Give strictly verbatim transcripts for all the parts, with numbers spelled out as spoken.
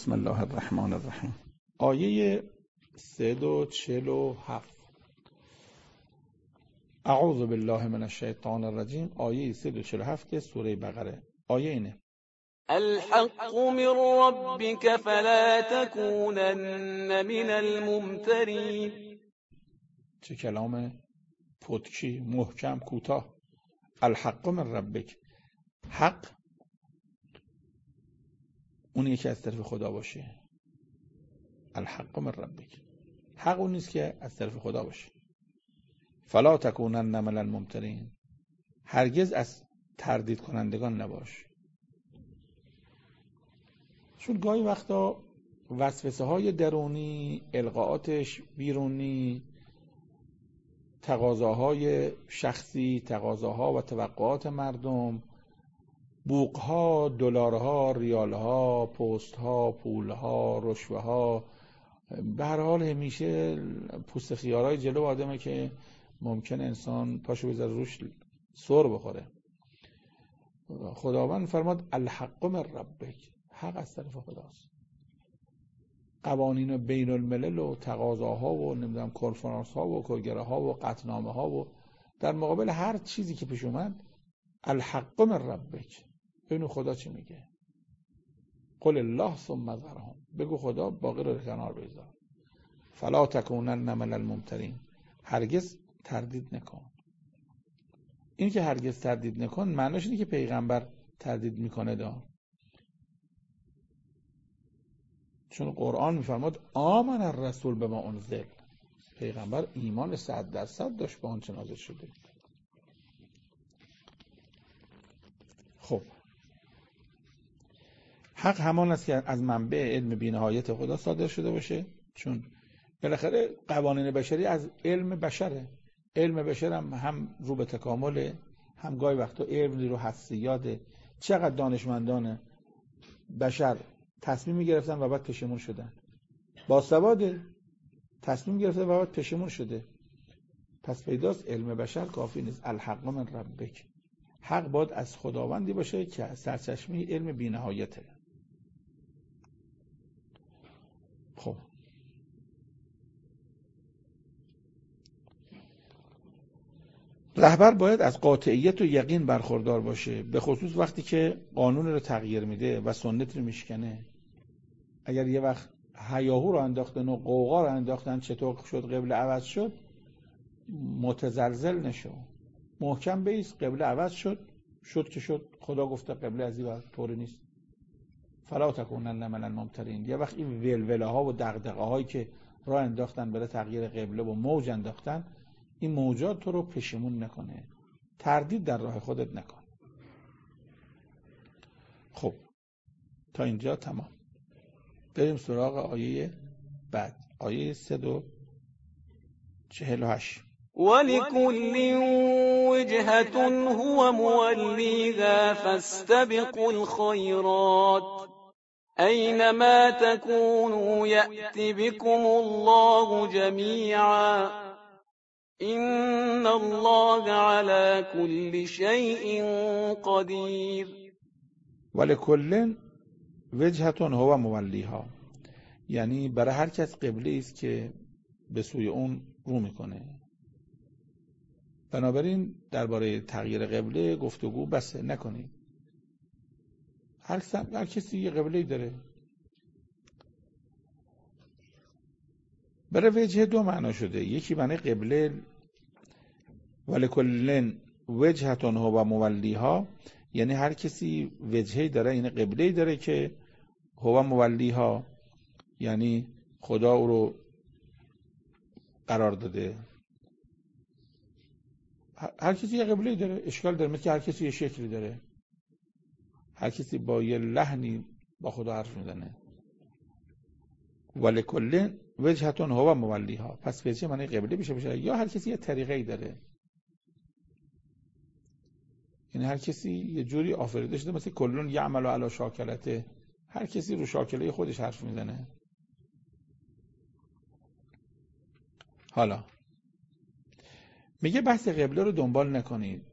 بسم الله الرحمن الرحیم. آیه صد و چهل و هفت. اعوذ بالله من الشیطان الرجیم. آیه صد و چهل و هفت سوره بقره. آیه اینه: الحق من ربك فلا تكونن من الممترین. چه کلام پتکی، محکم، کوتاه. الحق من ربک، حق اونی که از طرف خدا باشه. الحق من ربک، حق اون نیست که از طرف خدا باشه. فلا تکونن من الممترین، هرگز از تردید کنندگان نباش. چون گاهی وقتا وسوسه های درونی، القاءاتش بیرونی، تقاضاهای شخصی، تقاضاها و توقعات مردم، بوقها، دلارها، ریالها، پستها، پولها، رشوهها، به هر حال همیشه پوست خیارهای جلو آدمه که ممکن انسان پاشو بذاره روش سر بخوره. خداوند فرماد الحق من ربک، حق از طرف خداست. قوانین بین الملل و تقاضاها و نمیدونم کنفرانس ها و کلگره ها و قطعنامه ها و در مقابل هر چیزی که پیش اومد الحق من ربک. اینو خدا چی میگه؟ قل الله ثم ذرهم، بگو خدا باقی رو کنار بذار. فلا تکونن من الممترین، هرگز تردید نکن. این که هرگز تردید نکن معناش اینه که پیغمبر تردید میکنه دا. چون قرآن میفرماد آمن الرسول بما انزل، پیغمبر ایمان صد درصد داشت به آنچه نازل شده. خب حق همان است که از منبع علم بی‌نهایت خدا صادر شده باشه، چون بالاخره قوانین بشری از علم بشره. علم بشر هم, هم رو به تکامله، هم گاهی وقتا علم رو حسیاده. چقدر دانشمندان بشر تصمیم گرفتن و بعد پشیمون شدن، باسواده تصمیم گرفتن و بعد پشیمون شده. پس پیداست علم بشر کافی نیست. الحق من ربک، حق باید از خداوندی باشه که سرچشمه علم بی‌نهایته. خب رهبر باید از قاطعیت و یقین برخوردار باشه، به خصوص وقتی که قانون رو تغییر میده و سنت رو میشکنه. اگر یه وقت هیاهو رو انداختن و قوقا رو انداختن، چطور شد قبله عوض شد، متزلزل نشو، محکم بیس. قبله عوض شد، شد که شد، خدا گفته قبله از این ور طوری نیست. فلا تکونن من الممترین. یه وقت این ولوله ها و دغدغه هایی که راه انداختن برای تغییر قبله و موج انداختن، این موجات تو رو پشیمون نکنه، تردید در راه خودت نکن. خب تا اینجا تمام. بریم سراغ آیه بعد، آیه صد و چهل و هشت. ولكل وجهة هو موليها فاستبقوا الخيرات أينما تكونوا يأت بكم الله جميعا إن الله على كل شيء قدير. ولکل وجهة هو مولیها، یعنی برای هر کس قبله است که به سوی اون رو میکنه. بنابراین درباره تغییر قبله گفتگو بس نکنید. هر, هر کسی یه قبله‌ای داره. برای وجه دو معنا شده، یکی معنی قبله ولکل وجهة هو مولیها، یعنی هر کسی وجهی داره، یعنی قبله‌ای داره که هو مولیها، یعنی خدا او رو قرار داده. هر کسی یه قبله‌ای داره، اشکال داره، مثل هر کسی یه شکلی داره، هر کسی با یه لحنی با خدا حرف میزنه. ولکل وجهة هو مولیها، پس وجه معنی قبله بشه بشه، یا هر کسی یه طریقه‌ای داره، یعنی هر کسی یه جوری آفریده شده، مثل کلون یعمل علی شاکلته، هر کسی رو شاکله خودش حرف میزنه. حالا میگه بحث قبله رو دنبال نکنید،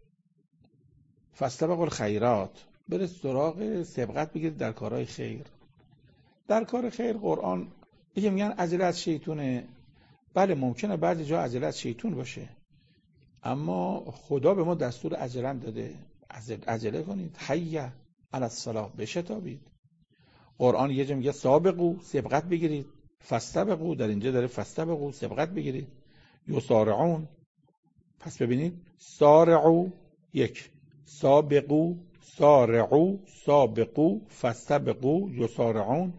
فاستبقوا الخیرات، برید سراغ سبقت بگیرید در کارهای خیر. در کار خیر قرآن دیگه میگن عجله از شیطونه. بله ممکنه بعضی جا عجله از شیطون باشه، اما خدا به ما دستور عجله داده، عجله کنید، حی علی الصلاة، بشتابید. قرآن یه جا میگه سابقو، سبقت بگیرید، فاستبقوا، در اینجا داره فاستبقوا، سبقت بگیرید. یسارعون، پس ببینید سارعو یک، سابقو، سارعو، سابقو، فاستبقوا، یسارعون.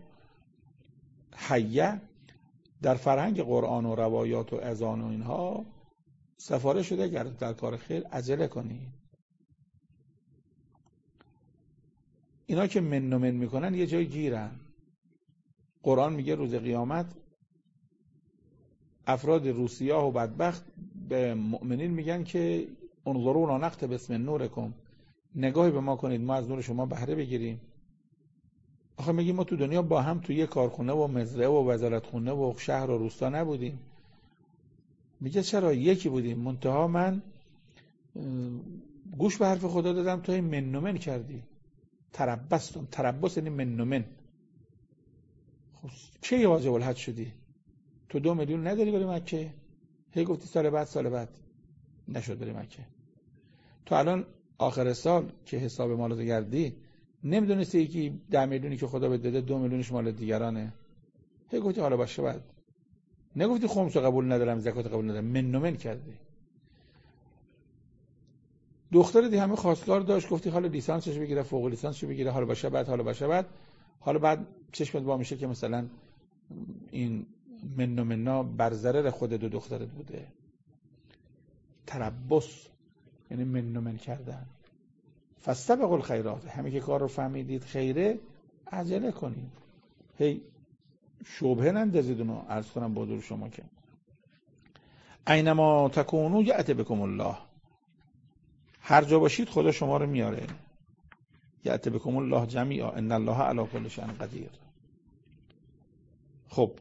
حیه در فرهنگ قرآن و روایات و اذان و اینها سفارش شده اگر در کار خیر عجله کنید. اینا که من و من میکنن یه جای گیرن. قرآن میگه روز قیامت افراد روسیاه و بدبخت به مؤمنین میگن که انظرونا نقتبس من نورکم، نگاهی به ما کنید ما از نور شما بهره بگیریم. آخه میگیم ما تو دنیا با هم تو یه کارخونه و مزرعه و وزارتخونه و شهر و روستا نبودیم؟ میگه چرا یکی بودیم، منتها من گوش به حرف خدا دادم تو من و من کردی. تربستم، تربس یعنی من و من. خب کی واجب الحج شدی؟ تو دو میلیون نداری بری مکه؟ هی گفتی سال بعد سال بعد نشد بری مکه. تو الان آخر سال که حساب مالاتو کردی نمیدونستی یکی ده میلیونی که خدا بهت داده دو میلیونش مال دیگرانه؟ هی گفتی حالا باشه بعد. نگفتی خمس قبول ندارم، زکات قبول ندارم، من و من کردی. دختر دی همه خواستگار داشت، گفتی حالا لیسانسش بگیره، فوق لیسانسش بگیره، حالا باشه بعد، حالا باشه بعد، حالا بعد چشمت وا میشه که مثلا این من و منا بر ضرر خود دو دخترت بوده. تربص یعنی من و من کردن. فاستبقوا الخیرات، همین که کار رو فهمیدید خیره عجله کنید. هی شبهه نندازید. اونو عرض کنم با دور شما که اینما تکونوا یأتی بکم الله، هر جا باشید خدا شما رو میاره. یأتی بکم الله جمیعا ان الله علی کل شیء قدیر. خب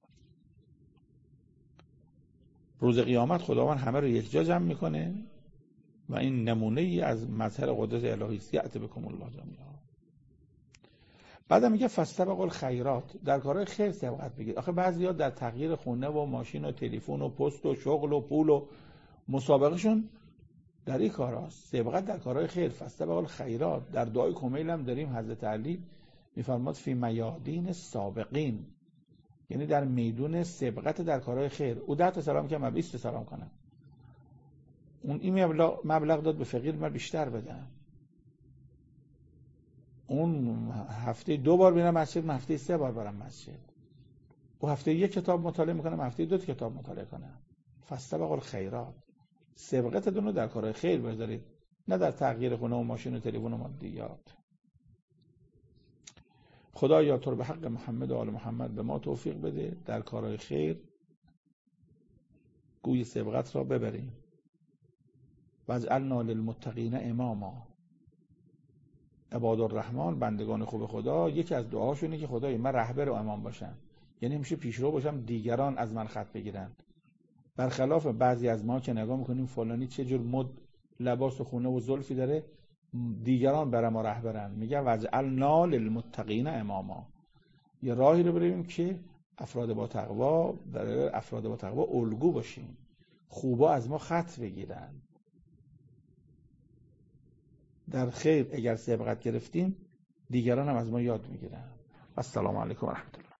روز قیامت خداوند همه رو یک جا جمع میکنه و این نمونه ای از مظهر قدرت الهی است. یأتی بکم الله جمیعا. بعدم میگه فاستبقوا الخیرات، در کارهای خیر سبقت بگیرید. آخه بعضیا در تغییر خونه و ماشین و تلفن و پست و شغل و پول و مسابقهشون در این کاراست. سبقت در کارهای خیر. فاستبقوا الخیرات. در دعای کمیل هم داریم حضرت علی میفرماد فی میادین سابقین، یعنی در میدون سبقت در کارهای خیر. او ده تا سلام که من بیست تا سلام کنم، اون این مبلغ, مبلغ داد به فقیر من بیشتر بدم. اون هفته دو بار میرم مسجد، من هفته سه بار برم مسجد. او هفته یک کتاب مطالعه میکنم، هفته دو کتاب مطالعه کنم. فاستبقوا الخیرات. سبقتتون رو در کارهای خیر بذارید، نه در تغییر خونه و ماشین و تلفن و مادیات. خدایا تو رو به حق محمد و آل محمد به ما توفیق بده در کارهای خیر گوی سبقت را ببریم. واجعلنا للمتقین اماما. عباد الرحمن، بندگان خوب خدا، یکی از دعاشونه که خدای من رهبر و امام باشم، یعنی همیشه پیشرو باشم، دیگران از من خط بگیرن. برخلاف بعضی از ما که نگاه میکنیم فلانی چه جور مد لباس و خونه و زلفی داره، دیگران برای ما رهبرن. میگه واجعلنا للمتقین اماما، یه راهی رو بریم که افراد با تقوا در افراد با تقوا الگو باشیم، خوبا از ما خط بگیرن. در خیر اگر سبقت گرفتیم دیگران هم از ما یاد میگیرن. السلام علیکم و رحمت الله.